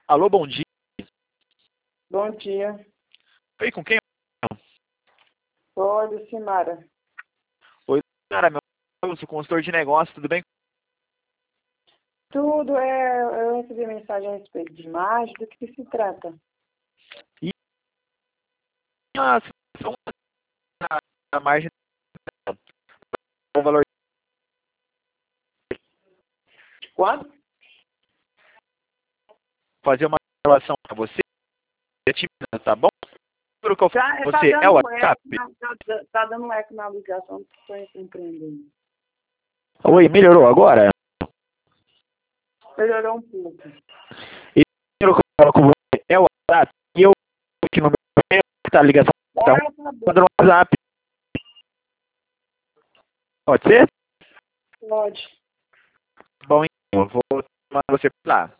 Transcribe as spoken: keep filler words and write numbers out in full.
Alô, bom dia. Bom dia. Oi, com quem? Oi, Lucimara. Oi, cara, meu eu sou consultor de negócio, tudo bem? Tudo é... Eu recebi mensagem a respeito de imagem. Do que se trata? E a situação da margem do valor Quanto? fazer uma relação para você, tá bom? O que eu Tá, faço tá você é o dando WhatsApp? eco, na- tá, tá dando eco na ligação. Não estou compreendendo. Oi, melhorou agora? Melhorou um pouco. E o que eu falo com você é o WhatsApp e eu aqui no meu tá a ligação tá Ah, tá bom. mandando um WhatsApp. Pode ser? Pode. Bom, então, eu vou mandar você pra lá.